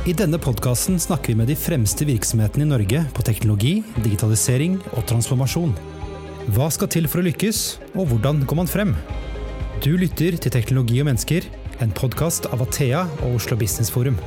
I denne podcasten snakker vi med de fremste virksomhetene i Norge på teknologi, digitalisering og transformasjon. Hva skal til for å lykkes, og hvordan går man frem? Du lytter til Teknologi og mennesker, en podcast av Atea og Oslo Business Forum.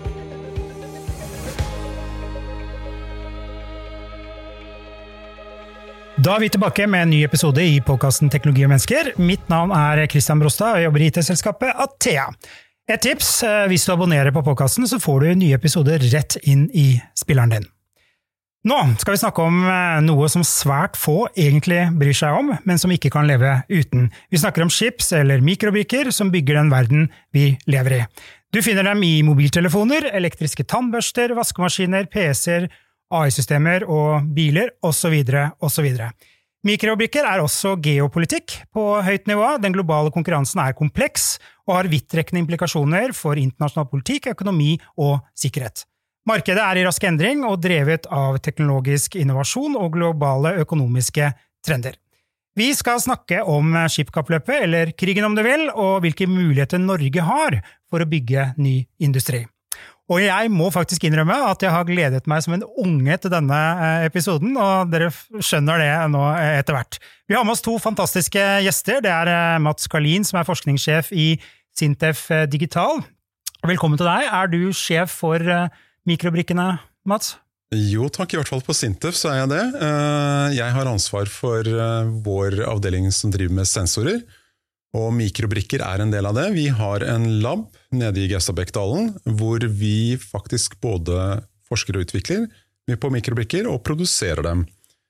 Da er vi tilbake med en ny episode i podcasten Teknologi og mennesker. Mitt navn er Christian Brostad, og jeg jobber i IT-selskapet Atea. Et tips, hvis du abonnerer på podcasten, så får du nye episoder rett inn i spilleren din. Nå skal vi snakke om noe som svært få egentlig bryr seg om, men som ikke kan leve uten. Vi snakker om chips eller mikrobrikker som bygger den verden vi lever i. Du finner dem i mobiltelefoner, elektriske tannbørster, vaskemaskiner, PC-er, AI-systemer og biler, og så videre, og så videre. Mikrobrikker er også geopolitikk på høyt nivå. Den globale konkurransen er kompleks og har vidtrekkende implikasjoner for internasjonal politikk, økonomi og sikkerhet. Markedet er i rask endring og drevet av teknologisk innovasjon og globale økonomiske trender. Vi skal snakke om skipkappløpet, eller krigen om du vil, og hvilke muligheter Norge har for å bygge ny industri. Og jeg må faktisk innrømme at jeg har gledet meg som en unge til denne episoden, og dere skjønner det nå etter hvert. Vi har med oss to fantastiske gjester. Det er Mats Karlin, som er forskningssjef i Sintef Digital. Velkommen til deg. Er du sjef for mikrobrikkene, Mats? Jo, takk. I hvert fall på Sintef så er jeg det. Jeg har ansvar for vår avdeling som driver med sensorer. Og mikrobrikker er en del av det. Vi har en lab nede i Gaustabækdalen, hvor vi faktisk både forsker og utvikler på mikrobrikker og produserer dem.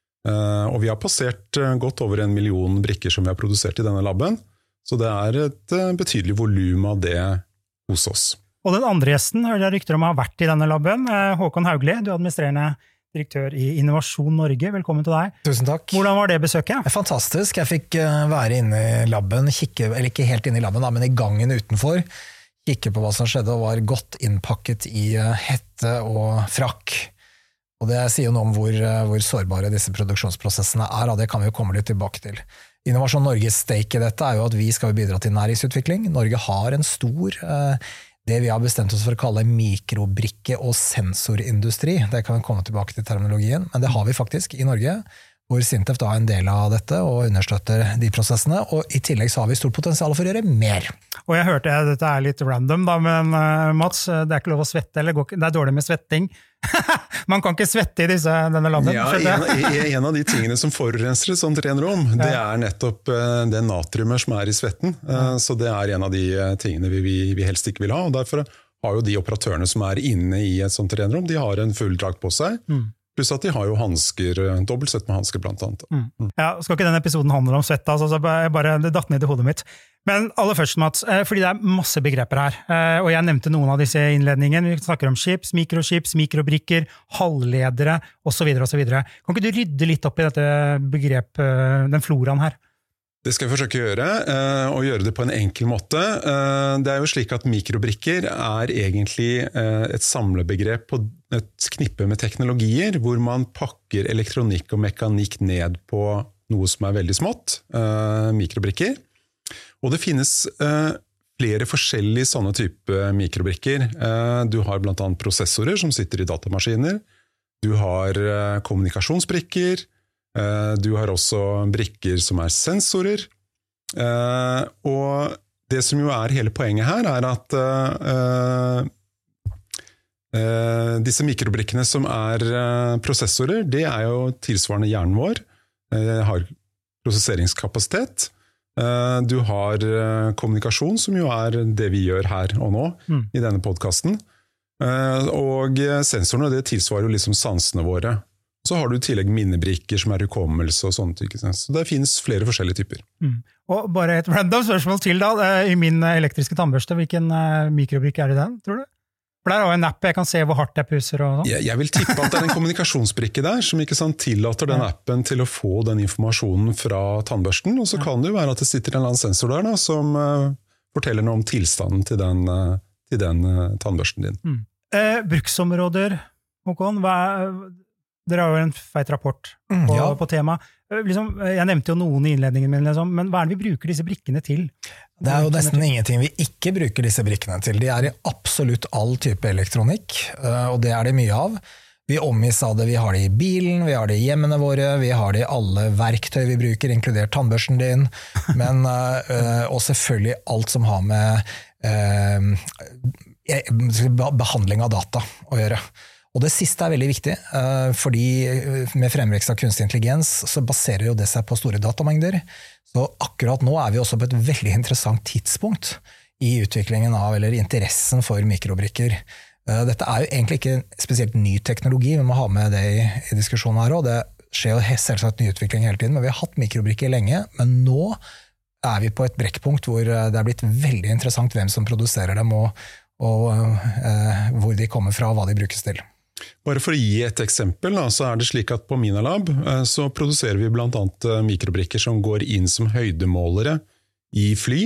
Og vi har passert godt over 1 million brikker som vi har produsert i denne laben, så det er et betydelig volum av det hos oss. Og den andre gjesten, hører jeg rykter om, har vært i denne laben, Håkon Haugli, du er administrerende direktør i Innovasjon Norge. Velkommen til deg. Tusen takk. Hvordan var det besøket? Fantastisk. Jeg fikk være inne i laben, kikke, eller ikke helt inne i laben, men i gangen utenfor, kikke på hva som skjedde, og var godt innpakket i hette og frakk. Og det sier jo noe om hvor sårbare disse produksjonsprosessene er, og det kan vi jo komme litt tilbake til. Innovasjon Norges stake i dette er jo at vi skal bidra til næringsutvikling. Norge har en stor det vi har bestemt oss for å kalle mikrobrikke- og sensorindustri. Det kan vi komme tilbake til terminologien, men det har vi faktisk i Norge, hvor Sintef da er en del av dette og understøtter de prosessene, og i tillegg så har vi stort potensial for å gjøre mer. Og jeg hørte, dette er litt random da, men Mats, det er ikke lov å svette, eller det er dårlig med svetting. Man kan ikke svette i denne laben. Ja, en av de tingene som forurenser et sånt renrom, det er nettopp det natriumet som er i svetten. Så det er en av de tingene vi helst ikke vil ha, og derfor har jo de operatørene som er inne i et sånt renrom, de har en full drakt på seg. Pluss at de har jo hansker, dobbelt sett med hansker blant annet. Ja, skal ikke denne episoden handle om svett, altså bare det datt ned i hodet mitt. Men aller først, Mats, fordi det er masse begreper her, og jeg nevnte noen av disse innledningene, vi snakker om chips, mikrobrikker, halvledere, og så videre, og så videre. Kan ikke du rydde litt opp i dette begrep, den floraen her? Det skal jeg forsøke å gjøre, og gjøre det på en enkel måte. Det er jo slik at mikrobrikker er egentlig et samlebegrep på et knippe med teknologier, hvor man pakker elektronikk og mekanikk ned på noe som er veldig smått, mikrobrikker. Og det finnes flere forskjellige sånne type mikrobrikker. Du har blant annet prosessorer som sitter i datamaskiner, du har kommunikasjonsbrikker, du har også brikker som er sensorer, og det som jo er hele poenget her er at disse mikrobrikkene som er prosessorer, det er jo tilsvarende hjernen vår, har prosesseringskapasitet, du har kommunikasjon som jo er det vi gjør her og nå i denne podcasten, og sensorene det tilsvarer jo liksom sansene våre. Så har du i tillegg minnebrikker som er hukommelse og sånne typer. Så det finnes flere forskjellige typer. Og bare et random spørsmål til da. I min elektriske tannbørste, hvilken mikrobrikke er det den, tror du? For der har jeg en app, jeg kan se hvor hardt jeg pusser og sånn. Jeg vil tippe at det er en kommunikasjonsbrikke der, som ikke sant, tillater den appen til å få den informasjonen fra tannbørsten, og så kan det jo være at det sitter en eller annen sensor der da, som forteller noe om tilstanden til den tannbørsten din. Bruksområder, Håkon, Dere har jo en feit rapport på tema. Jeg nevnte jo noen i innledningen min, men hva vi bruker disse brikkene til? Det jo nesten ingenting vi ikke bruker disse brikkene til. De I absolutt all type elektronikk, og det det mye av. Vi omgis av det, vi har det I bilen, vi har det I hjemmene våre, vi har det I alle verktøy vi bruker, inkludert tannbørsten din, men, og selvfølgelig alt som har med behandling av data å gjøre. Og det siste veldig viktig, fordi med fremvekst av kunstig intelligens så baserer jo det seg på store datamengder, så akkurat nå vi også på et veldig interessant tidspunkt I utviklingen av, eller interessen for mikrobrikker. Dette jo egentlig ikke spesielt ny teknologi, vi må ha med det I diskusjonen her, og det skjer jo selvsagt ny utvikling hele tiden, men vi har hatt mikrobrikker lenge, men nå vi på et brekkpunkt hvor det blitt veldig interessant hvem som produserer dem, og hvor de kommer fra, og hva de brukes til. Bare for å gi et eksempel, så det slik at på Minalab så produserer vi blant annet mikrobrikker som går inn som høydemålere I fly,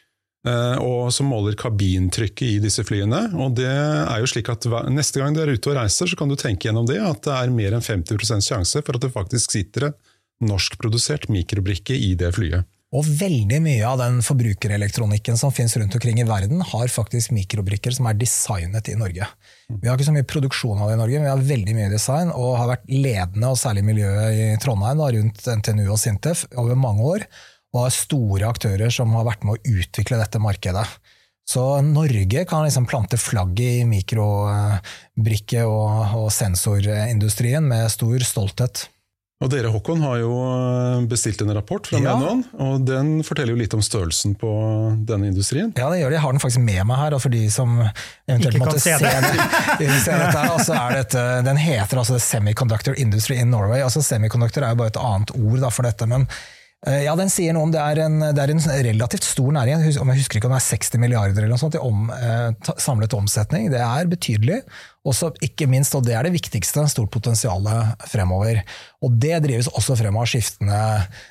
og som måler kabintrykket I disse flyene, og det jo slik at neste gang du ute og reiser, så kan du tenke gjennom det, at det mer enn 50% sjanse for at det faktisk sitter et norskprodusert mikrobrikke I det flyet. Og veldig mye av den forbrukerelektronikken som finnes rundt omkring I verden, har faktisk mikrobrikker som designet I Norge. Vi har ikke så mye produksjon av det I Norge, men vi har veldig mye design, og har vært ledende, og særlig miljøet I Trondheim, rundt NTNU og Sintef, over mange år, og har store aktører som har vært med å utvikle dette markedet. Så Norge kan liksom plante flagg I mikrobrikke- og sensorindustrien med stor stolthet. Og dere, Håkon, har jo bestilt en rapport fra Menon, og den forteller jo litt om størrelsen på denne industrien. Ja, det gjør det. Jeg har den faktisk med meg her, og for de som eventuelt måtte se dette, altså den heter altså Semiconductor Industry in Norway. Altså Semiconductor jo bare et annet ord da, for dette, men ja, den sier noe om det en relativt stor næring. Jeg husker ikke om det 60 milliarder eller noe sånt I samlet omsetning. Det betydelig. Også, ikke minst, og det det viktigste, stort potensialet fremover. Og det drives også frem av skiftende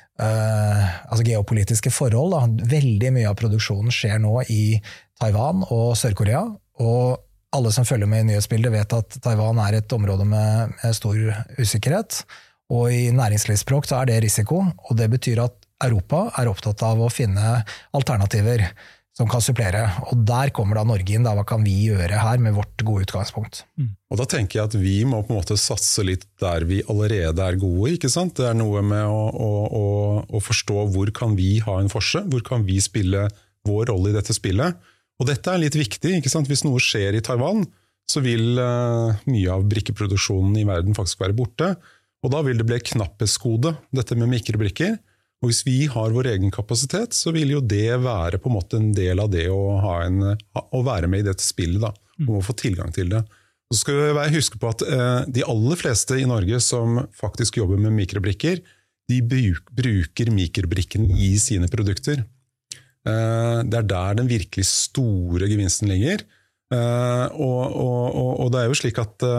altså geopolitiske forhold. Da. Veldig mye av produksjonen skjer nå I Taiwan og Sør-Korea, og alle som følger med I nyhetsbildet vet at Taiwan et område med stor usikkerhet, og I næringslivsspråk så det risiko, og det betyr at Europa opptatt av å finne alternativer som kan supplere, og der kommer da Norge inn, da, hva kan vi gjøre her med vårt gode utgangspunkt? Og da tenker jeg at vi må på en måte satse litt der vi allerede gode, ikke sant? Det noe med å forstå hvor kan vi ha en forse, hvor kan vi spille vår rolle I dette spillet, og dette litt viktig, ikke sant? Hvis noe skjer I Taiwan, så vil mye av brikkeproduksjonen I verden faktisk være borte, og da vil det bli knapphetsgode, dette med mikrobrikker, og hvis vi har vår egen kapasitet, så vil jo det være på en måte en del av det å være med I dette spillet, da, og få tilgang til det. Og så skal vi huske på at de aller fleste I Norge som faktisk jobber med mikrobrikker, de bruker mikrobrikken I sine produkter. Det der den virkelig store gevinsten ligger, og det jo slik at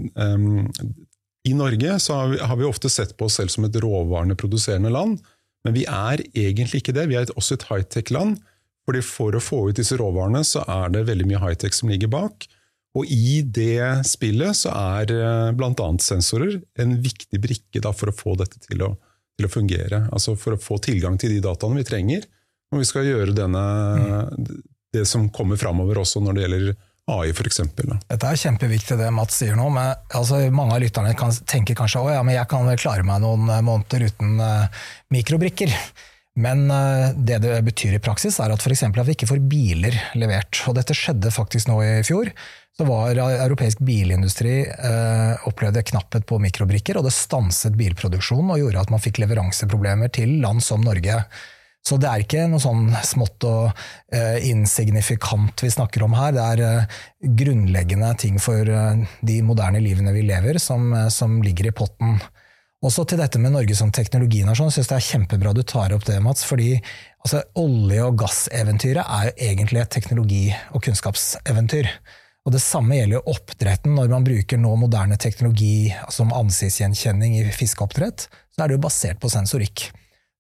I Norge så har vi ofte sett på oss selv som et råvarende produserende land, men vi egentlig ikke det. Vi også et high-tech-land, fordi for å få ut disse råvarene så det veldig mye high-tech som ligger bak, og I det spillet så blant annet sensorer en viktig brikke da, for å få dette til å fungere, altså for å få tilgang til de dataene vi trenger, når vi skal gjøre det som kommer fremover også når det gjelder AI for eksempel. Da. Dette kjempeviktig det Mats sier nå, men altså, mange av lytterne tenker kanskje ja, men jeg kan vel klare meg noen måneder uten mikrobrikker. Men det betyr I praksis at for eksempel at vi ikke får biler levert, og dette skjedde faktisk nå I fjor, så var europeisk bilindustri opplevde knapphet på mikrobrikker, og det stanset bilproduksjonen og gjorde at man fikk leveranseproblemer til land som Norge. Så det ikke noe sånn smått og insignifikant vi snakker om her, det grunnleggende ting for de moderne livene vi lever som ligger I potten. Også til dette med Norge som teknologinasjon, synes jeg kjempebra du tar opp det, Mats, fordi altså, olje- og gasseventyret jo egentlig et teknologi- og kunnskapseventyr. Og det samme gjelder oppdretten når man bruker nå moderne teknologi som ansiktsgjenkjenning I fiskeoppdrett, så det jo basert på sensorikk.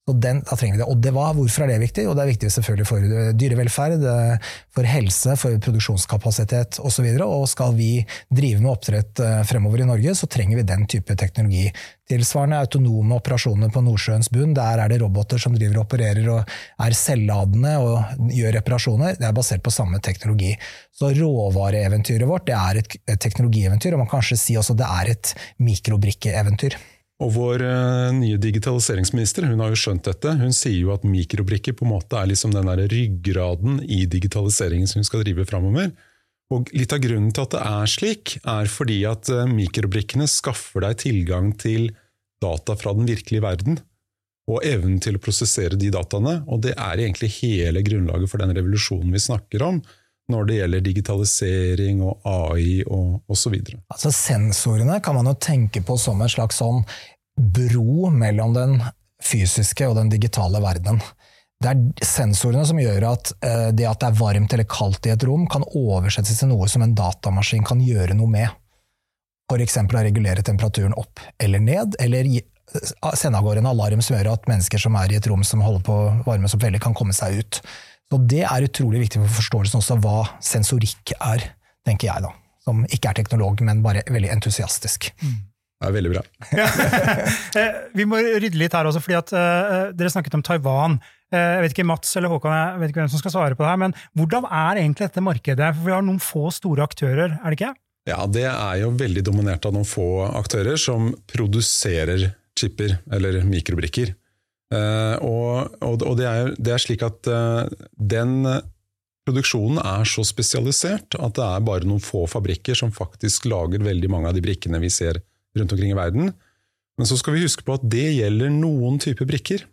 Så da trenger vi det. Og hvorfor det viktig? Og det viktig selvfølgelig for dyrevelferd, for helse, for produksjonskapasitet og så videre. Og skal vi drive med oppdrett fremover i Norge, så trenger vi den type teknologi. Tilsvarende autonome operasjoner på Nordsjøens bunn, der det roboter som driver og opererer og selvladende og gjør reparasjoner. Det basert på samme teknologi. Så råvareeventyret vårt, det et teknologieventyr, og man kan kanskje si også det et mikrobrikkeeventyr. Og vår nye digitaliseringsminister, hun har jo skjønt dette. Hun sier jo at mikrobrikker på en måte liksom den der ryggraden i digitaliseringen som hun skal drive fremover. Og litt av grunnen til at det slik, fordi at mikrobrikkene skaffer deg tilgang til data fra den virkelige verden, og evnen til å prosessere de dataene, og det egentlig hele grunnlaget for den revolusjonen vi snakker om, når det gjelder digitalisering og AI og så videre. Altså sensorene kan man jo tenke på som en slags sånn bro mellom den fysiske og den digitale verdenen. Det sensorene som gjør at det varmt eller kaldt i et rom kan oversettes til noe som en datamaskin kan gjøre noe med. For eksempel å regulere temperaturen opp eller ned, eller sende av gårde en alarm som gjør at mennesker som i et rom som holder på å varmes opp veldig kan komme seg ut. Så det utrolig viktig for forståelsen også av hva sensorikk tenker jeg da. Som ikke teknolog, men bare veldig entusiastisk. Det veldig bra. Vi må rydde litt her også, fordi at dere snakket om Taiwan. Jeg vet ikke, Mats eller Håkon, jeg vet ikke hvem som skal svare på det her, men hvordan egentlig dette markedet? For vi har noen få store aktører, det ikke? Ja, det jo veldig dominert av noen få aktører som produserer chipper eller mikrobrikker. Og det slik at den produksjonen så spesialisert at det bare noen få fabrikker som faktisk lager veldig mange av de brikkene vi ser rundt omkring i verden. Men så skal vi huske på at det gjelder noen typer brikker.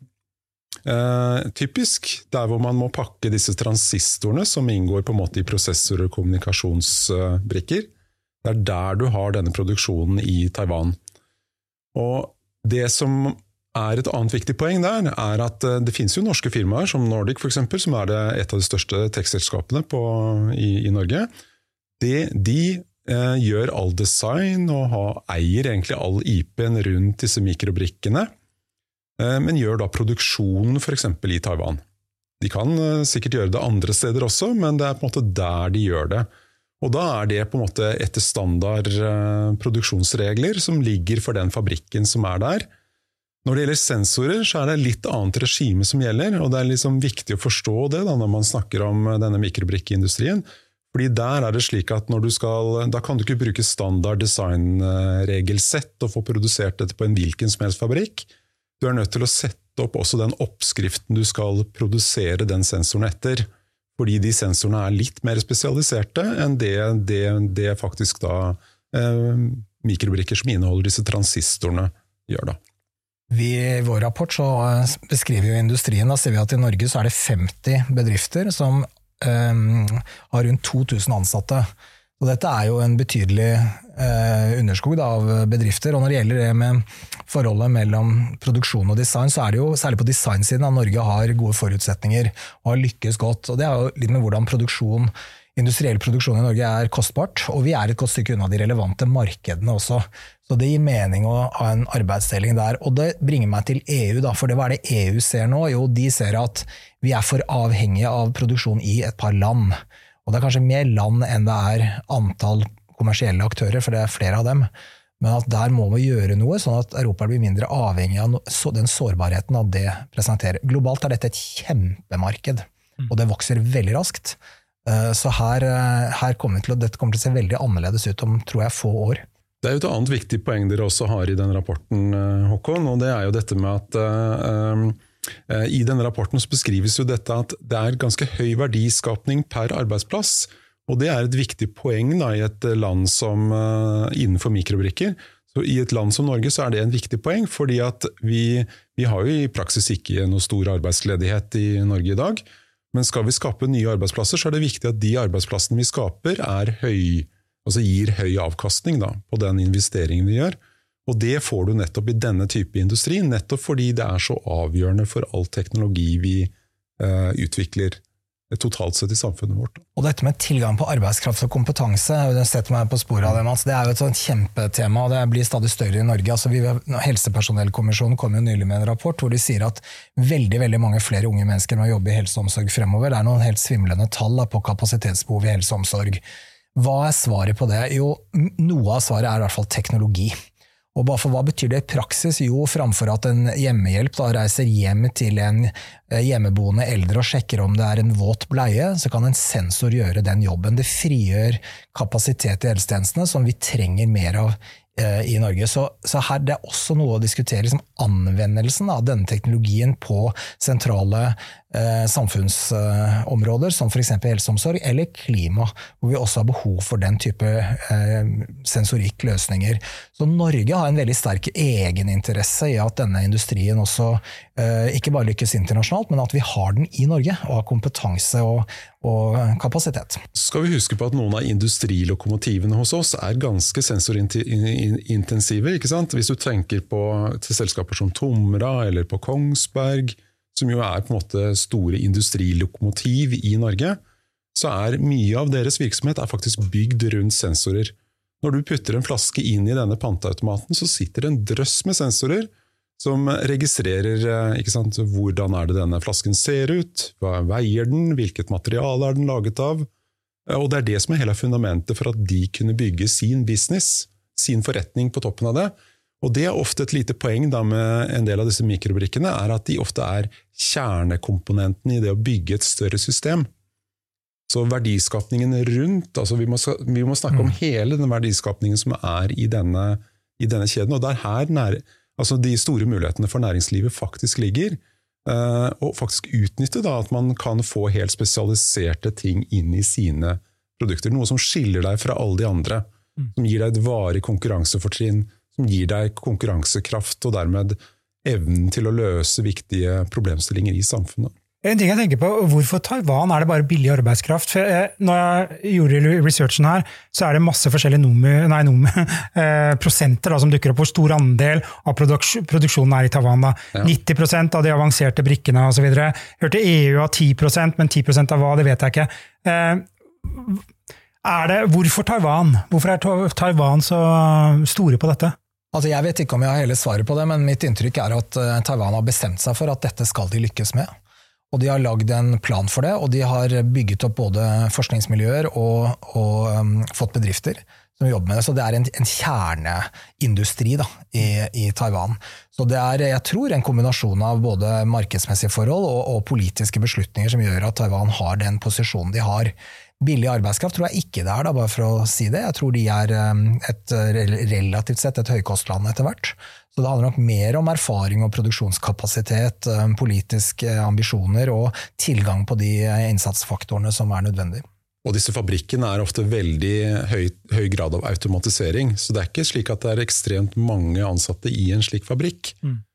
Typisk der hvor man må pakke disse transistorene som inngår på en måte i prosessor- og kommunikasjonsbrikker. Det der du har denne produksjonen i Taiwan. Og det som et annet viktig poeng der, at det finnes jo norske firmaer, som Nordic for eksempel, som et av de største tech-selskapene i Norge. De gjør all design og eier egentlig all IP-en rundt disse mikrobrikkene, men gjør da produksjonen for eksempel i Taiwan. De kan sikkert gjøre det andre steder også, men det på en måte der de gjør det. Og da det på en måte etter standard produksjonsregler som ligger for den fabrikken som der. Når det gjelder sensorer, så det litt annet regime som gjelder, og det liksom viktig å forstå det da, når man snakker om denne mikrobrikkeindustrien. Fordi der det slik at da kan du ikke bruke standard designregelsett og få produsert dette på en hvilken som helst fabrikk. Du nødt til å sette opp også den oppskriften du skal produsere den sensoren etter, fordi de sensorene litt mer spesialiserte enn det faktisk da mikrobrikker som inneholder disse transistorene gjør da. I vår rapport så beskriver jo industrien, da ser vi at i Norge så det 50 bedrifter som har rundt 2000 ansatte. Og dette jo en betydelig underskog av bedrifter, og når det gjelder det med forholdet mellom produksjon og design, så det jo særlig på designsiden at Norge har gode forutsetninger og har lykkes godt. Og det jo litt med hvordan industriell produksjon i Norge kostbart, og vi et godt stykke unna de relevante markedene også. Så det gir mening å ha en arbeidsdeling der. Og det bringer meg til EU, da, for hva det EU ser nå? Jo, de ser at vi for avhengige av produksjon i et par land. Og det kanskje mer land enn det antall kommersielle aktører, for det flere av dem. Men at der må vi gjøre noe, sånn at Europa blir mindre avhengig av den sårbarheten av det presenterer. Globalt dette et kjempemarked, og det vokser veldig raskt. Så dette kommer til å se veldig annerledes ut om, tror jeg, få år. Det jo et annet viktig poeng dere også har i den rapporten, Håkon, og det jo dette med at i denne rapporten så beskrives jo dette at det ganske høy verdiskapning per arbeidsplass, og det et viktig poeng da, i et land som innenfor mikrobrikker. Så i et land som Norge så det en viktig poeng, fordi at vi har jo i praksis ikke noe stor arbeidsledighet i Norge i dag, men skal vi skape nye arbeidsplasser, så det viktig at de arbeidsplassene vi skaper gir høy avkastning da, på den investeringen vi gjør. Og det får du nettopp i denne type industri, nettopp fordi det så avgjørende for all teknologi vi utvikler totalt sett i samfunnet vårt. Og dette med tilgang på arbeidskraft og kompetanse, det setter meg på sporet av det, Mats. Det jo et sånt kjempetema, og det blir stadig større i Norge. Altså, Helsepersonellkommisjonen kom jo nylig med en rapport hvor de sier at veldig, veldig mange flere unge mennesker må jobbe i helse og omsorg fremover. Det noen helt svimlende tall på kapasitetsbehov i helse og omsorg. Hva svaret på det? Jo, noe av svaret I hvert fall teknologi. Og bare for hva betyr det I praksis? Jo, framfor at en hjemmehjelp da reiser hjem til en hjemmeboende eldre og sjekker om det en våt bleie, så kan en sensor gjøre den jobben. Det frigjør kapasitet I helsetjenestene som vi trenger mer av I Norge. Så her det også noe å diskutere liksom anvendelsen av denne teknologien på sentrale samfunnsområder, som for eksempel helseomsorg eller klima, hvor vi også har behov for den type sensorikkløsninger. Så Norge har en veldig sterk egeninteresse I at denne industrien også ikke bare lykkes internasjonalt, men at vi har den I Norge, og har kompetanse og kapasitet. Skal vi huske på at noen av industrilokomotivene hos oss ganske sensorintensive, ikke sant? Hvis du tenker til selskaper som Tomra eller på Kongsberg, som jo på en måte store industrilokomotiv I Norge, så mye av deres virksomhet faktisk bygd rundt sensorer. Når du putter en flaske inn I denne panteautomaten, så sitter en drøss med sensorer som registrerer ikke sant, hvordan det denne flasken ser ut, hva veier den, hvilket materiale den laget av, og det det som hele fundamentet for at de kunne bygge sin business, sin forretning på toppen av det. Og det ofte et lite poeng da med en del av disse mikrobrikkene, at de ofte kjernekomponenten I det å bygge et større system. Så verdiskapningen rundt, altså vi må snakke om hele den verdiskapningen som I denne kjeden, og der her altså de store mulighetene for næringslivet faktisk ligger, og faktisk utnytte da at man kan få helt spesialiserte ting inn I sine produkter, noe som skiller deg fra alle de andre, som gir deg et varig konkurransefortrinn, som gir deg konkurransekraft og dermed evnen til å løse viktige problemstillinger I samfunnet. En ting jeg tenker på, hvorfor Taiwan det bare billig arbeidskraft? For når jeg gjorde researchen her, så det masse forskjellige prosenter da, som dukker opp, hvor stor andel av produksjonen I Taiwan. Da. Ja. 90% av de avanserte brikkene og så videre. Hørte EU har 10%, men 10% av hva, det vet jeg ikke. Hvorfor Taiwan? Hvorfor Taiwan så store på dette? Altså jeg vet ikke om jeg har hele svaret på det, men mitt inntrykk at Taiwan har bestemt seg for at dette skal de lykkes med. Og de har lagd en plan for det, og de har bygget opp både forskningsmiljøer og fått bedrifter som jobber med det. Så det en kjerneindustri da, I Taiwan. Så det jeg tror, en kombinasjon av både markedsmessige forhold og politiske beslutninger som gjør at Taiwan har den posisjonen de har. Billig arbeidskraft tror jeg ikke det da, bare for å si det. Jeg tror de et relativt sett et høykostland etter hvert. Så det handler nok mer om erfaring og produksjonskapasitet, politiske ambisjoner og tilgang på de innsatsfaktorene som nødvendig. Og disse fabrikkene ofte veldig høy grad av automatisering, så det ikke slik at det ekstremt mange ansatte I en slik fabrikk.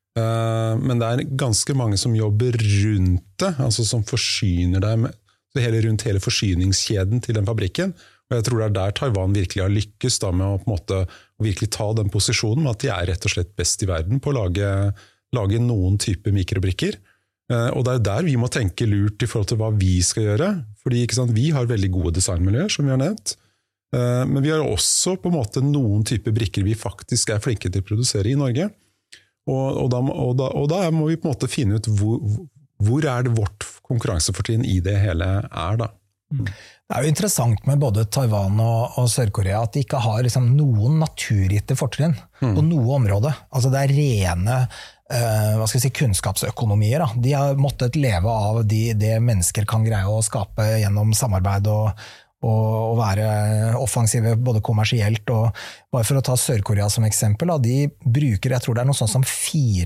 Men det ganske mange som jobber rundt det, altså som forsyner deg med rundt hele forsyningskjeden til den fabrikken, og jeg tror det der Taiwan virkelig har lykkes da med å på en måte virkelig ta den posisjonen med at de rett og slett best I verden på å lage noen type mikrobrikker, og det der vi må tenke lurt I forhold til hva vi skal gjøre, fordi ikke sant, vi har veldig gode designmiljøer som vi har nevnt, men vi har også på en måte noen type brikker vi faktisk flinke til å produsere I Norge, og da må vi på en måte finne ut hvor det vårt konkurransefortrinn I det hele da. Det jo interessant med både Taiwan og Sør-Korea at de ikke har liksom noen naturgitte fortrinn på noe område. Altså det rene hva skal jeg si, kunnskapsøkonomier. Da. De har måttet leve av det mennesker kan greie å skape gjennom samarbeid og være offensive både kommersielt og bare for å ta Sør-Korea som eksempel, da, de bruker, jeg tror det noe sånn som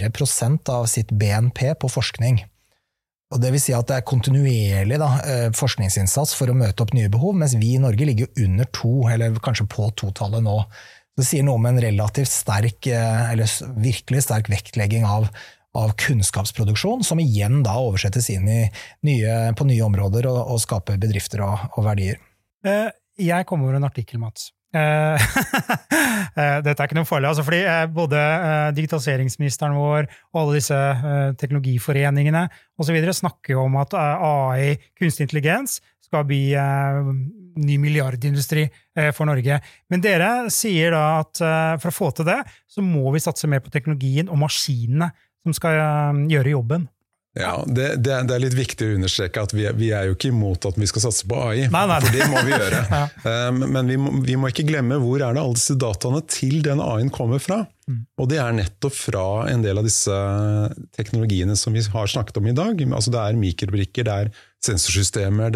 4% av sitt BNP på forskning. Og det vil si at det kontinuerlig da, forskningsinnsats for å møte opp nye behov, mens vi I Norge ligger under 2, eller kanskje på 2-tallet nå. Det sier noe om en relativt sterk, eller virkelig sterk vektlegging av kunnskapsproduksjon, som igjen da oversettes inn på nye områder og skaper bedrifter og verdier. Jeg kom over en artikkel, Mats, Dette ikke noe farlig, altså, fordi både digitaliseringsministeren vår og alle disse teknologiforeningene og så videre snakker jo om at AI, kunstig intelligens, skal bli ny milliardindustri for Norge. Men dere sier da at for å få til det, så må vi satse mer på teknologien og maskinene som skal gjøre jobben. Ja, det er litt viktig å understreke at vi jo ikke imot at vi skal satse på AI, nei. for det må vi gjøre. Ja. Men vi må ikke glemme hvor det alle disse dataene til den AI-en kommer fra. Og det nettopp fra en del av disse teknologiene som vi har snakket om i dag. Altså det mikrobrikker, det sensorsystemer,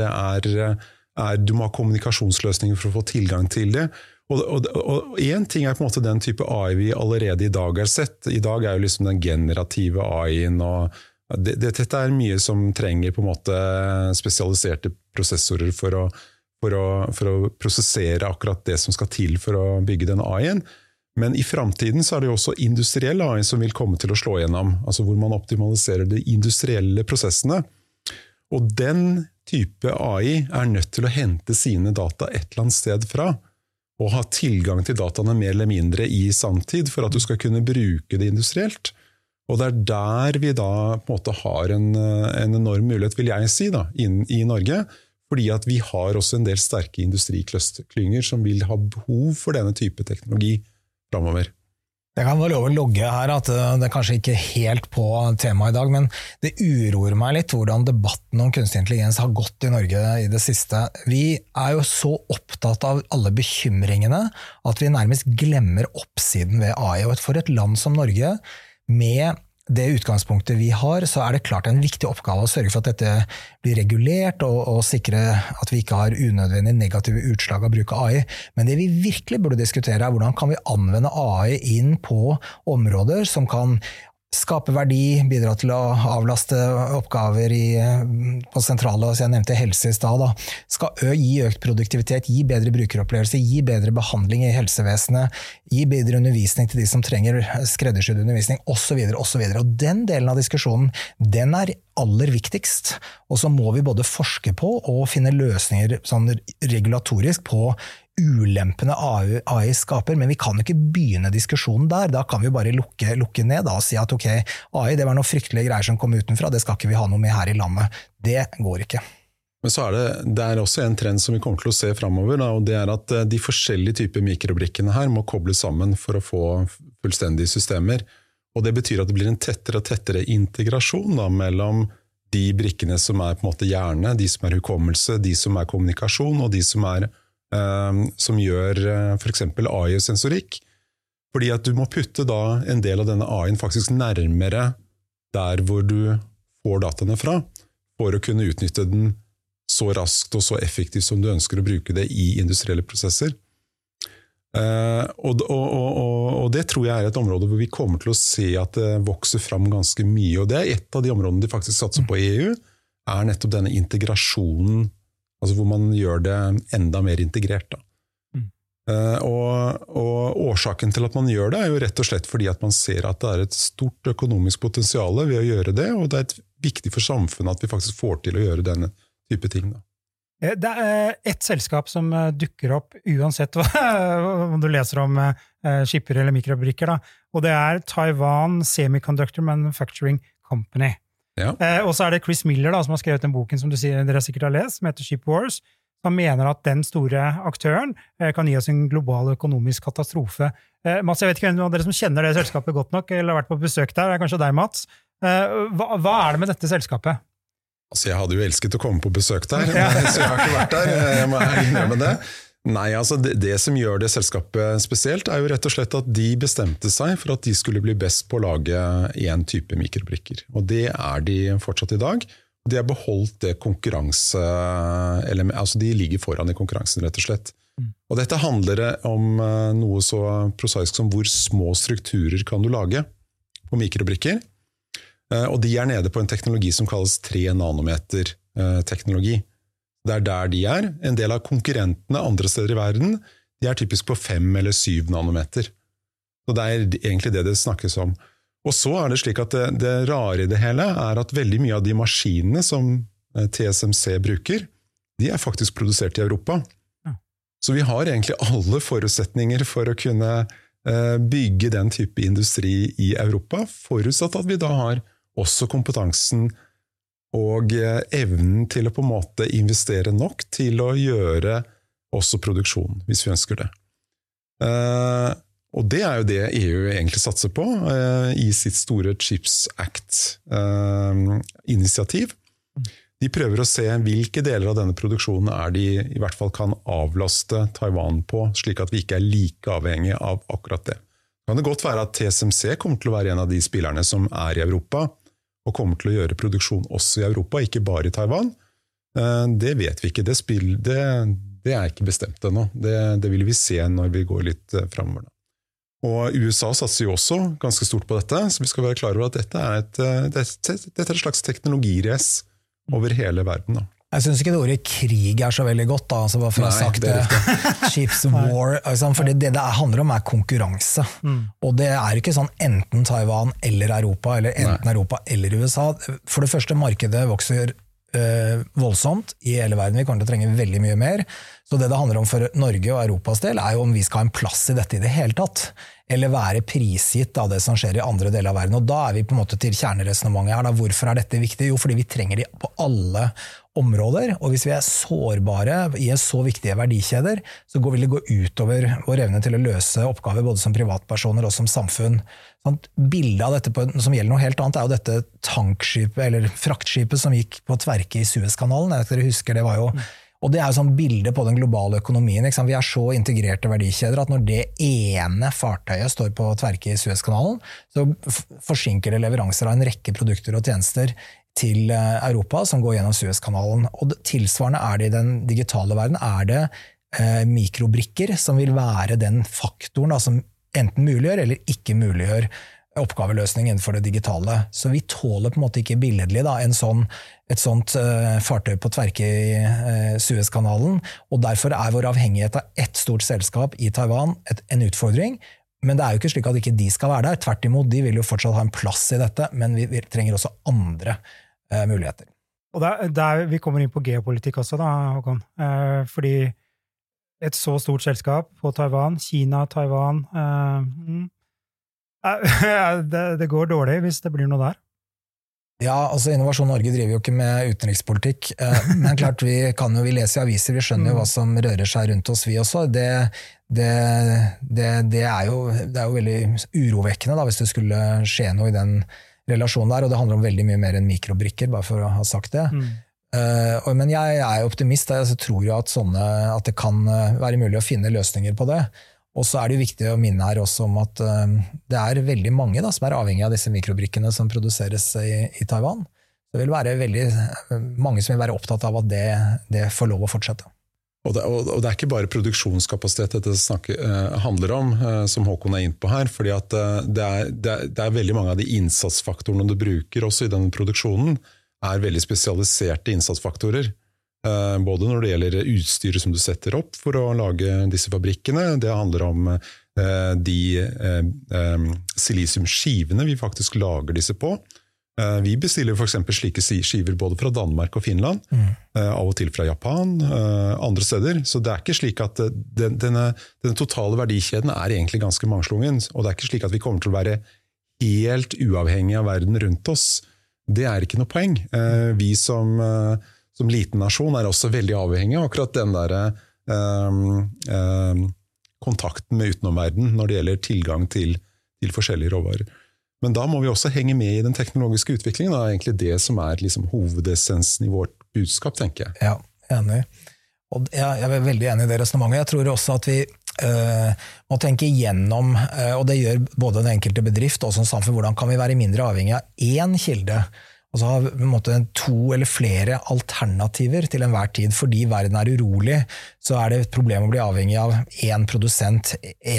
du må ha kommunikasjonsløsninger for å få tilgang til det. Og en ting på en måte den type AI vi allerede i dag har sett. I dag jo liksom den generative AI-en, og dette mye som trenger på en måte spesialiserte prosessorer for å prosessere akkurat det som skal til for å bygge den AI-en. Men i fremtiden så det jo også industriell AI som vil komme til å slå gjennom, altså hvor man optimaliserer de industrielle prosessene. Og den type AI nødt til å hente sine data et eller annet sted fra, og ha tilgang til dataene mer eller mindre i samtid for at du skal kunne bruke det industrielt. Og det der vi da på en måte har en enorm mulighet, vil jeg si, da, i Norge, fordi at vi har også en del sterke industriklynger som vil ha behov for denne type teknologi fremover. Jeg kan bare lov å logge her at det kanskje ikke helt på temaet i dag, men det uroer meg litt hvordan debatten om kunstig intelligens har gått i Norge i det siste. Vi jo så opptatt av alle bekymringene at vi nærmest glemmer oppsiden ved AI, og for et land som Norge, med det utgangspunktet vi har, så det klart en viktig oppgave å sørge for at dette blir regulert og sikre at vi ikke har unødvendig negative utslag av bruk av AI. Men det vi virkelig burde diskutere hvordan kan vi anvende AI inn på områder som kan skape verdi, bidra til å avlaste oppgaver på sentrale, så jeg nevnte helse i stad, skal gi økt produktivitet, gi bedre brukeropplevelse, gi bedre behandling i helsevesenet, gi bedre undervisning til de som trenger skreddersydd undervisning, og så videre, og så videre. Og den delen av diskusjonen, den aller viktigst, og så må vi både forske på og finne løsninger sånn regulatorisk på ulempene AI skaper, men vi kan ikke begynne diskusjonen der. Da kan vi bare lukke ned og si at ok, AI det var noen fryktelige greier som kom utenfra, det skal ikke vi ha noe med her i landet. Det går ikke. Men så det også en trend som vi kommer til å se fremover, og det at de forskjellige typer mikrobrikkene her må kobles sammen for å få fullstendige systemer. Og det betyr at det blir en tettere og tettere integrasjon mellom de brikkene som på en måte hjerne, de som hukommelse, de som kommunikasjon, og de som gjør for eksempel AI-sensorikk. Fordi at du må putte da en del av denne AI-en faktisk nærmere der hvor du får dataene fra, for å kunne utnytte den så raskt og så effektivt som du ønsker å bruke det i industrielle prosesser. Og det tror jeg et område hvor vi kommer til å se at det vokser fram ganske mye, og det et av de områdene de faktisk satser på i EU, nettopp denne integrasjonen, altså hvor man gjør det enda mer integrert. Da. Og årsaken til at man gjør det jo rett og slett fordi at man ser at det et stort økonomisk potensial ved å gjøre det, og det viktig for samfunnet at vi faktisk får til å gjøre denne type ting. Da. Det et selskap som dukker opp uansett om du leser om chipper eller mikrobrikker, da, og det Taiwan Semiconductor Manufacturing Company. Ja. Og så det Chris Miller da, som har skrevet den boken som dere sikkert har lest, som heter Chip Wars, som mener at den store aktøren kan gi oss en global økonomisk katastrofe. Mats, jeg vet ikke hvem av dere som kjenner det selskapet godt nok, eller har vært på besøk der, kanskje deg, Mats. Hva det med dette selskapet? Altså, jeg hadde jo elsket å komme på besøk der, så jeg har ikke vært der, jeg må innrømme det. Nei, altså det som gjør det selskapet spesielt jo rett og slett at de bestemte seg for at de skulle bli best på å lage en type mikrobrikker. Og det de fortsatt i dag. De har beholdt det konkurranseelementet, altså de ligger foran i konkurransen rett og slett. Og dette handler om noe så prosaisk som hvor små strukturer kan du lage på mikrobrikker. Og de nede på en teknologi som kalles 3 nanometer teknologi. Det der de En del av konkurrentene andre steder i verden, de typisk på 5 eller 7 nanometer. Så det egentlig det snakkes om. Og så det slik at det rare i det hele at veldig mye av de maskinene som TSMC bruker, de faktisk produsert i Europa. Så vi har egentlig alle forutsetninger for å kunne bygge den type industri i Europa, forutsatt at vi da har også kompetansen og evnen til å på en måte investere nok til å gjøre også produksjon, hvis vi ønsker det. Og det jo det EU egentlig satser på i sitt store Chips Act-initiativ. De prøver å se hvilke deler av denne produksjonen de i hvert fall kan avlaste Taiwan på, slik at vi ikke like avhengige av akkurat det. Kan det godt være at TSMC kommer til å være en av de spillerne som i Europa, og kommer til å gjøre produksjon også i Europa, ikke bare i Taiwan. Det vet vi ikke, det ikke bestemt ennå. Det vil vi se når vi går litt fremover. Og USA satser jo også ganske stort på dette, så vi skal være klare over at dette et slags teknologirace over hele verden. Da. Jeg synes ikke det ordet krig så veldig godt, da, altså bare for å ha sagt det. Chips war, altså, for det handler om konkurranse. Og det ikke sånn enten Taiwan eller Europa, eller enten Europa eller USA. For det første, markedet vokser voldsomt i hele verden. Vi kommer til å trenge veldig mye mer. Så det handler om for Norge og Europas del jo om vi skal ha en plass i dette i det hele tatt, eller være prisgitt av det som skjer i andre deler av verden. Og da vi på en måte til kjerneresonementet her. Da. Hvorfor dette viktig? Jo, fordi vi trenger de på alle områder, og hvis vi sårbare i så viktige verdikjeder, så vil det gå utover vår evne til å løse oppgaver både som privatpersoner og som samfunn. Sånn, bildet av dette som gjelder noe helt annet jo dette tankskipet, eller fraktskipet som gikk på tverke i Suezkanalen. Jeg vet ikke om dere husker, det var jo og det jo sånn bilde på den globale økonomien. Ikke sant? Vi så integrerte verdikjeder at når det ene fartøyet står på tverke i Suezkanalen, så forsinker det leveranser av en rekke produkter og tjenester til Europa som går gjennom Suezkanalen. Og tilsvarende det i den digitale verden, det mikrobrikker som vil være den faktoren da, som enten muliggjør eller ikke muliggjør oppgaveløsning innenfor det digitale. Så vi tåler på en måte ikke billedlig da, et sånt fartøy på tverke i Suezkanalen, og derfor vår avhengighet av ett stort selskap i Taiwan en utfordring. Men det jo ikke slik at ikke de skal være der. Tvert imot, de vil jo fortsatt ha en plass i dette, men vi trenger også andre muligheter. Og vi kommer inn på geopolitikk også da, Håkon. Fordi et så stort selskap på Taiwan, Kina, Taiwan, det går dårlig hvis det blir noe der. Ja, altså Innovasjon Norge driver jo ikke med utenrikspolitikk, men klart vi leser i aviser, vi skjønner jo hva som rører seg rundt oss vi også. Det jo veldig urovekkende da, hvis det skulle skje noe i den relasjonen der, og det handler om veldig mye mer enn mikrobrikker, bare for å ha sagt det. Men jeg optimist, jeg tror jo at det kan være mulig å finne løsninger på det. Og så det jo viktig å minne her også om at det veldig mange da, som avhengig av disse mikrobrikkene som produseres i Taiwan. Det vil være veldig mange som vil være opptatt av at det får lov å fortsette. Og det ikke bare produksjonskapasitet dette handler om, som Håkon inn på her, fordi at det veldig mange av de innsatsfaktorene du bruker også i denne produksjonen, veldig spesialiserte innsatsfaktorer. Både når det gjelder utstyret som du setter opp for å lage disse fabrikkene, det handler om de silisiumskivene vi faktisk lager disse på. Vi bestiller for eksempel slike skiver både fra Danmark og Finland, av og til fra Japan, andre steder. Så det ikke slik at den totale verdikjeden egentlig ganske mangslungen, og det ikke slik at vi kommer til å være helt uavhengig av verden rundt oss. Det ikke noe poeng. Vi som liten nasjon også veldig avhengig av akkurat den der kontakten med utenomverden når det gjelder tilgang til forskjellige råvarer. Men da må vi også henge med i den teknologiske utviklingen, det egentlig det som liksom hovedessensen i vårt budskap, tenker jeg. Ja, enig. Og jeg veldig enig i det resonemanget. Jeg tror også at vi må tenke igjennom, og det gjør både den enkelte bedrift og som samfunn, hvordan kan vi være mindre avhengig av én kilde, og så har vi måte, 2 eller flere alternativer til enhver tid. Fordi verden urolig, så det et problem å bli avhengig av én produsent,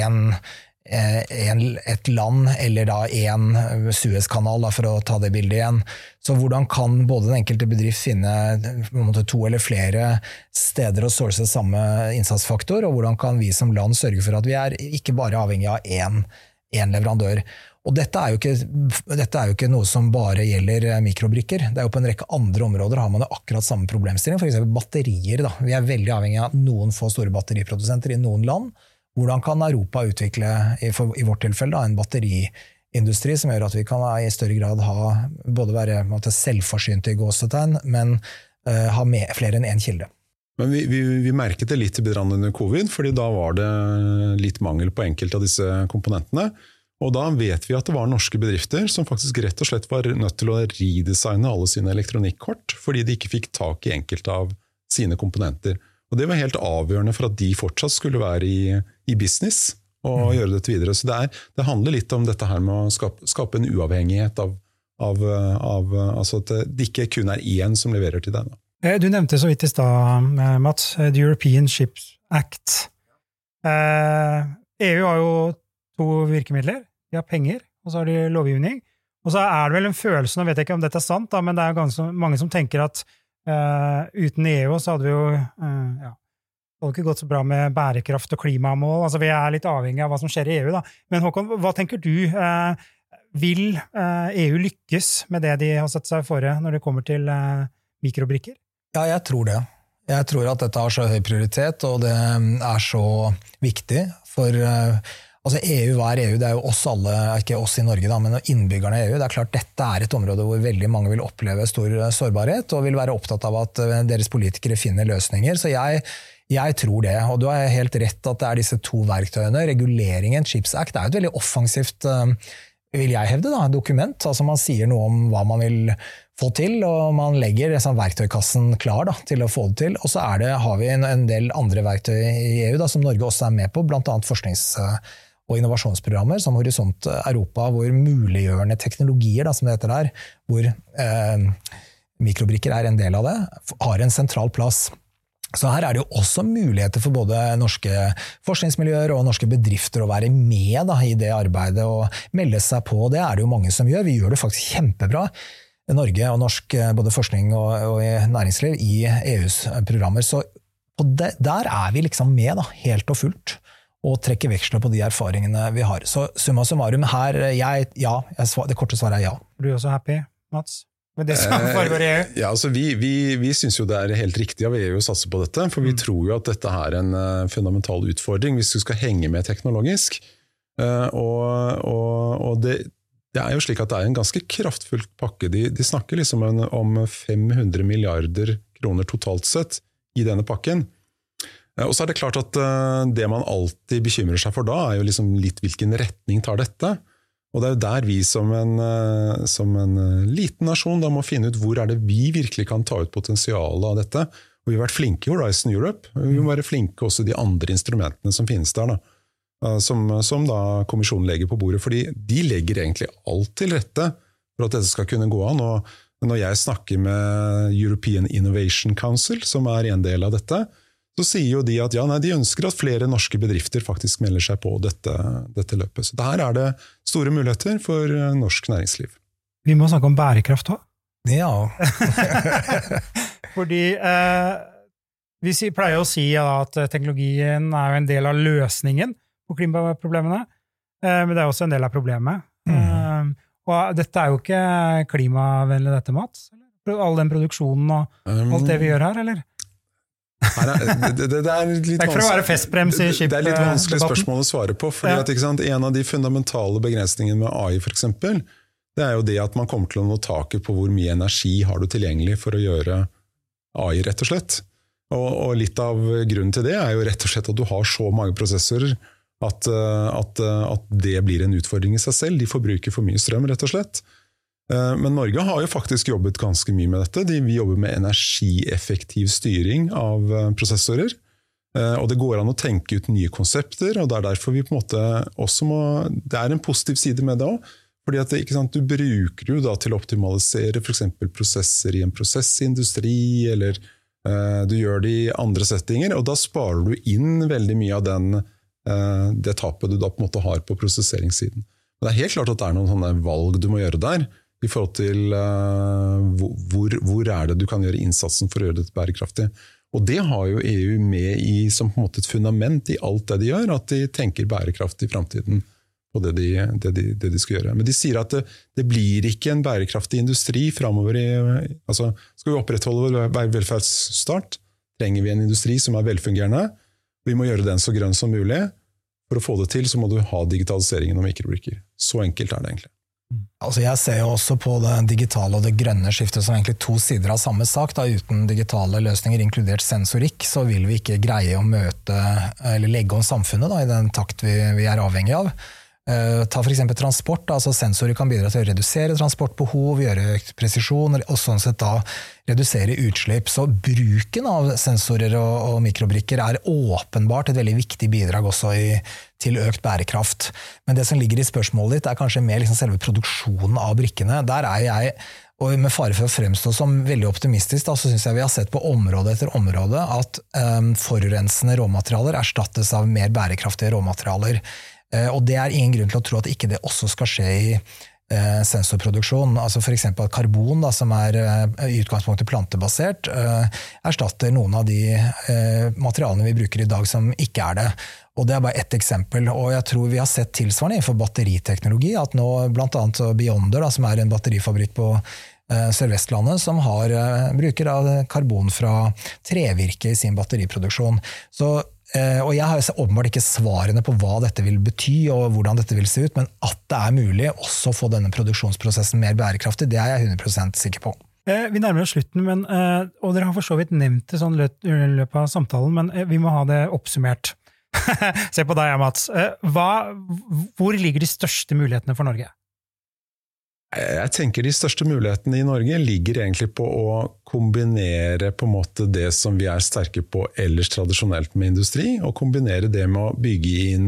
et land, eller da en Suezkanal, for å ta det bildet igjen. Så hvordan kan både den enkelte bedrift finne 2 eller flere steder å source samme innsatsfaktor, og hvordan kan vi som land sørge for at vi ikke bare avhengig av en leverandør. Og dette er jo ikke noe som bare gjelder mikrobrikker. Det er jo på en rekke andre områder har man jo akkurat samme problemstilling. For eksempel batterier. Da. Vi er veldig avhengig av noen få store batteriprodusenter i noen land. Hvordan kan Europa utvikle, i vårt tilfelle, da, en batteriindustri som gjør at vi kan i større grad både være selvforsynt i gåsetegn, men ha flere enn en kilde? Men vi merket det litt i bedrande under covid, fordi da var det litt mangel på enkelte av disse komponentene. Og da vet vi at det var norske bedrifter som faktisk rett og slett var nødt til å redesigne alle sine elektronikkort, fordi de ikke fikk tak i enkelte av sine komponenter. Og det var helt avgjørende for at de fortsatt skulle være i business og gjøre dette videre. Så det handler litt om dette her med å skape en uavhengighet altså at det ikke kun én som leverer til deg. Da. Du nevnte så vidt i sted, Mats, The European Chips Act. EU har jo 2 virkemidler. De har penger, og så har de lovgivning. Og så det vel en følelse, nå vet jeg ikke om dette er sant, da, men det ganske mange som tenker at uten EU så hadde vi jo det hadde ikke gått så bra med bærekraft og klimamål. Altså vi litt avhengig av hva som skjer i EU. Da. Men Håkon, hva tenker du? Vil EU lykkes med det de har satt seg fore når det kommer til mikrobrikker? Ja, jeg tror det. Jeg tror at dette har så høy prioritet, og det så viktig for altså EU, hva EU? Det jo oss alle, ikke oss i Norge da, men innbyggerne i EU. Det klart dette et område hvor veldig mange vil oppleve stor sårbarhet, og vil være opptatt av at deres politikere finner løsninger. Så jeg tror det, og du har helt rett at det disse 2 verktøyene. Reguleringen, Chips Act, et veldig offensivt, vil jeg hevde, da, dokument. Altså man sier noe om hva man vil få til, og man legger verktøykassen klar da, til å få det til. Og så har vi en del andre verktøy i EU da, som Norge også med på, blant annet forsknings- og innovasjonsprogrammer som Horisont Europa, hvor muliggjørende teknologier, da, som det heter der, hvor mikrobrikker en del av det, har en sentral plass. Så her det jo også muligheter for både norske forskningsmiljøer og norske bedrifter å være med da, i det arbeidet og melde seg på. Det det jo mange som gjør. Vi gjør det faktisk kjempebra. Norge og norsk både forskning og næringsliv i EUs programmer. Så der vi liksom med da, helt og fullt. Og trekke veksler på de erfaringene vi har. Så summa summarum her, det korte svaret ja. Er du også happy, Mats? Med det som foregår i EU? Ja, altså vi synes jo det helt riktig av EU å satse på dette, for vi tror jo at dette en fundamental utfordring hvis du skal henge med teknologisk. Og det jo slik at det en ganske kraftfull pakke. De snakker liksom om 500 milliarder kroner totalt sett i denne pakken. Og så det klart at det man alltid bekymrer seg for da, jo liksom litt hvilken retning tar dette. Og det jo der vi som en liten nasjon da må finne ut hvor det vi virkelig kan ta ut potensialet av dette. Og vi har vært flinke i Horizon Europe, og vi må være flinke også i de andre instrumentene som finnes der da. Som da kommisjonen legger på bordet, fordi de legger egentlig alt til rette for at dette skal kunne gå an. Og når jeg snakker med European Innovation Council, som en del av dette, så sier jo de at de ønsker at flere norske bedrifter faktisk melder seg på dette løpet. Så her det store muligheter for norsk næringsliv. Vi må snakke om bærekraft også. Ja. Fordi vi pleier å si at teknologien jo en del av løsningen på klimaproblemene, men det også en del av problemet. Og dette jo ikke klimavennlig dette, Mats? All den produksjonen og alt det vi gjør her, eller? Det litt for å være festbrems i skip. Det litt vanskelig spørsmål å svare på, fordi at, ikke sant, en av de fundamentale begrensningene med AI for eksempel, det jo det at man kommer til å nå taket på hvor mye energi har du tilgjengelig for å gjøre AI rett og slett. Og litt av grunnen til det jo rett og slett at du har så mange prosessorer at det blir en utfordring i seg selv. De forbruker for mye strøm rett og slett. Men Norge har jo faktisk jobbet ganske mye med dette. Vi jobber med energieffektiv styring av prosessorer, og det går an å tenke ut nye konsepter, og det derfor vi på en måte også må, det en positiv side med det også, fordi at ikke sant, du bruker jo da til å optimalisere for eksempel prosesser i en prosessindustri, eller du gjør det i andre settinger, og da sparer du inn veldig mye av det tapet du da på en måte har på prosesseringssiden. Men det helt klart at det noen sånne valg du må gjøre der, i forhold til hvor det du kan gjøre innsatsen for å gjøre det bærekraftig. Og det har jo EU med som på en måte et fundament i alt det de gjør, at de tenker bærekraft i fremtiden på det de skal gjøre. Men de sier at det blir ikke en bærekraftig industri fremover. Altså, skal vi opprettholde velferdsstat, trenger vi en industri som velfungerende. Vi må gjøre den så grønn som mulig. For å få det til så må du ha digitaliseringen og mikrobrikker. Så enkelt det egentlig. Altså jeg ser jo også på det digitale og det grønne skiftet som egentlig to sider av samme sak. Da. Uten digitale løsninger, inkludert sensorikk, så vil vi ikke greie å møte eller legge om samfunnet da, i den takt vi avhengig av. Ta for eksempel transport, altså sensorer kan bidra til å redusere transportbehov, gjøre økt presisjon, og sånn sett da redusere utslipp. Så bruken av sensorer og mikrobrikker åpenbart et veldig viktig bidrag også til økt bærekraft. Men det som ligger i spørsmålet ditt kanskje mer liksom selve produksjonen av brikkene. Der jeg, og med fare for å fremstå som veldig optimistisk, da, så synes jeg vi har sett på område etter område at forurensende råmaterialer erstattes av mer bærekraftige råmaterialer. Og det ingen grunn til å tro at ikke det også skal skje i sensorproduksjon. Altså for eksempel karbon, da, som i utgangspunktet plantebasert, erstatter noen av de materialene vi bruker i dag som ikke det. Og det bare ett eksempel, og jeg tror vi har sett tilsvarende innenfor batteriteknologi, at nå blant annet Beyonder, da, som en batterifabrikk på Sør-Vestlandet, som bruker karbon fra trevirke i sin batteriproduksjon. Og jeg har åpenbart ikke svarene på hva dette vil bety og hvordan dette vil se ut, men at det mulig også å få denne produksjonsprosessen mer bærekraftig, det jeg 100% sikker på. Vi nærmer oss slutten, og dere har for så vidt nevnt det sånn i løpet av samtalen, men vi må ha det oppsummert. Se på deg, Mats. Hvor ligger de største mulighetene for Norge? Jeg tenker de største mulighetene i Norge ligger egentlig på å kombinere på en måte det som vi sterke på ellers tradisjonelt med industri, og kombinere det med å bygge inn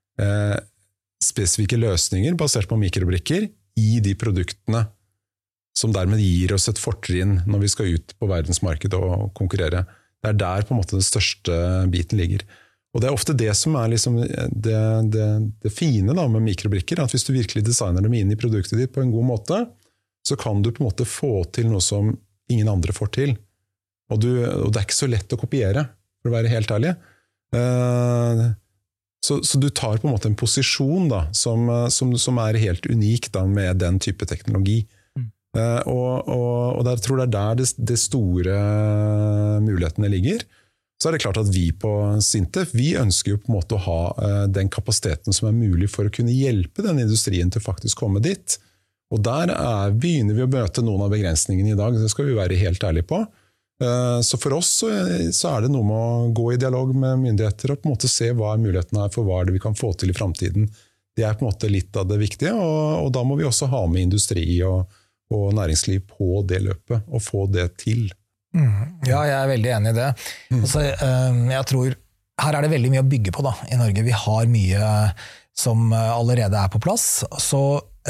spesifikke løsninger basert på mikrobrikker i de produktene som dermed gir oss et fortrinn når vi skal ut på verdensmarkedet og konkurrere. Det der på en måte den største biten ligger. Og det ofte det som liksom det fine da med mikrobrikker, at hvis du virkelig designer dem inn i produktet ditt på en god måte, så kan du på en måte få til noe som ingen andre får til. Og det ikke så lett å kopiere, for å være helt ærlig. Så du tar på en måte en posisjon da, som helt unik da, med den type teknologi. Og jeg tror det der det store mulighetene ligger. Så det klart at vi på Sintef, vi ønsker jo på en måte å ha den kapasiteten som mulig for å kunne hjelpe den industrien til faktisk komme dit. Og der begynner vi å møte noen av begrensningene i dag, det skal vi være helt ærlige på. Så for oss så det noe med å gå i dialog med myndigheter og på en måte se hva mulighetene for hva det vi kan få til i fremtiden. Det på en måte litt av det viktige, og da må vi også ha med industri og næringsliv på det løpet, og få det til. Ja, jeg veldig enig i det. Altså, jeg tror her det veldig mye å bygge på da, i Norge. Vi har mye som allerede på plass. Så,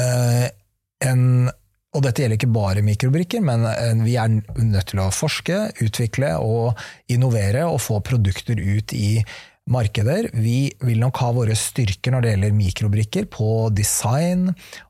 og dette gjelder ikke bare mikrobrikker, men vi nødt til å forske, utvikle og innovere og få produkter ut i markeder. Vi vil nok ha våre styrker når det gjelder mikrobrikker på design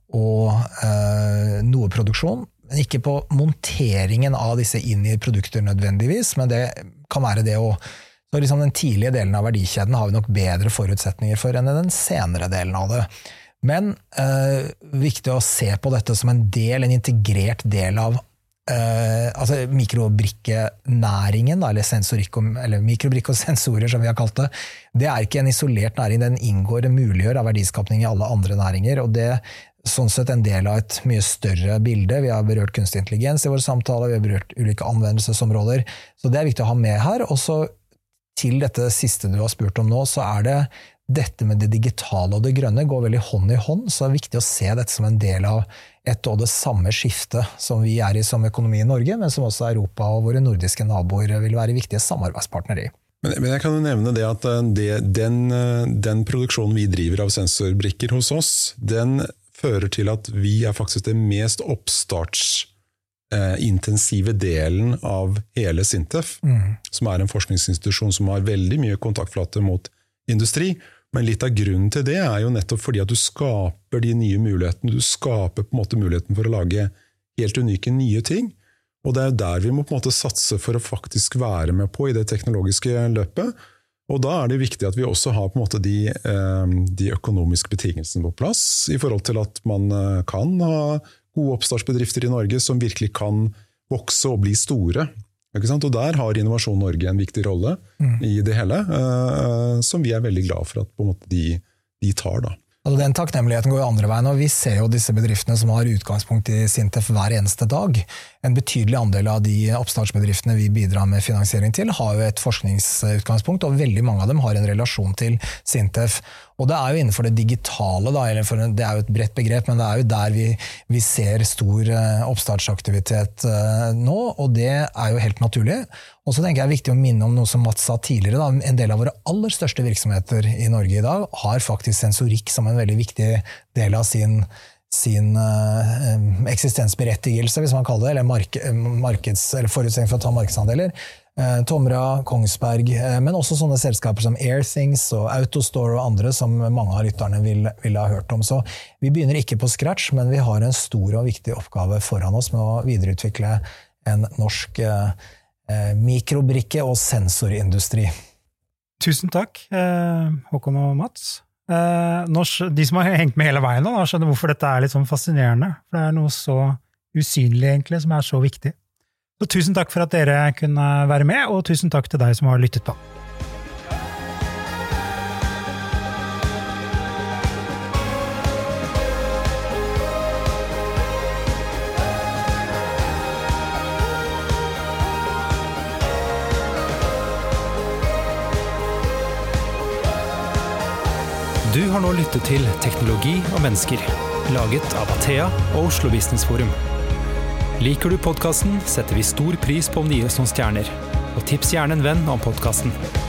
og noe produksjon. Ikke på monteringen av disse inn i produkter nødvendigvis, men det kan være det så liksom den tidlige delen av verdikjeden har vi nok bedre forutsetninger for enn den senere delen av det. Men viktig å se på dette som en integrert del av altså mikrobrikkenæringen, eller mikrobrikk og sensorer som vi har kalt det. Det ikke en isolert næring, den inngår en muliggjør av verdiskapning i alle andre næringer, og det sånn sett en del av et mye større bilde. Vi har berørt kunstig intelligens i våre samtaler, vi har berørt ulike anvendelsesområder, så det viktig å ha med her. Og så til dette siste du har spurt om nå, så det dette med det digitale og det grønne går veldig hånd i hånd, så det viktig å se dette som en del av et og det samme skiftet som vi i som økonomi i Norge, men som også Europa og våre nordiske naboer vil være viktige samarbeidspartnere i. Men jeg kan jo nevne det at den produksjonen vi driver av sensorbrikker hos oss, den fører til at vi faktisk det mest oppstartsintensive delen av hele Sintef, som en forskningsinstitusjon som har veldig mye kontaktflate mot industri, men litt av grunnen til det jo nettopp fordi at du skaper de nye mulighetene, du skaper på en måte muligheten for å lage helt unike nye ting, og det der vi må på en måte satse for å faktisk være med på i det teknologiske løpet, Og da det viktig at vi også har på en måte de økonomiske betingelsene på plass, i forhold til at man kan ha gode oppstartsbedrifter i Norge som virkelig kan vokse og bli store. Ikke sant? Og der har Innovasjon Norge en viktig rolle i det hele, som vi veldig glad for at på en måte de tar da. Altså den takknemligheten går jo andre veien, og vi ser jo disse bedriftene som har utgangspunkt i Sintef hver eneste dag. En betydelig andel av de oppstartsbedriftene vi bidrar med finansiering til, har jo et forskningsutgangspunkt, og veldig mange av dem har en relasjon til Sintef. Og det jo innenfor det digitale, da, det jo et bredt begrep, men det jo der vi ser stor oppstartsaktivitet nå, og det jo helt naturlig. Og så tenker jeg det viktig å minne om noe som Mats sa tidligere. Da. En del av våre aller største virksomheter i Norge i dag har faktisk sensorikk som en veldig viktig del av sin eksistensberettigelse, hvis man kaller det, eller forutsetning for å ta markedsandeler. Tomra, Kongsberg, men også sånne selskaper som Airthings og Autostore og andre som mange av lytterne vil ha hørt om. Så vi begynner ikke på scratch, men vi har en stor og viktig oppgave foran oss med å videreutvikle en norsk mikrobrikke- og sensorindustri. Tusen takk, Håkon og Mats. De som har hengt med hele veien nå, skjønner hvorfor dette litt sånn fascinerende, for det noe så usynlig egentlig som så viktig. Så tusen takk for at dere kunne være med, og tusen takk til deg som har lyttet på. Du har nå lyttet til Teknologi og mennesker, laget av Atea og Oslo Business Forum. Liker du podcasten, setter vi stor pris på om du gir oss noen stjerner, og tips gjerne en venn om podcasten.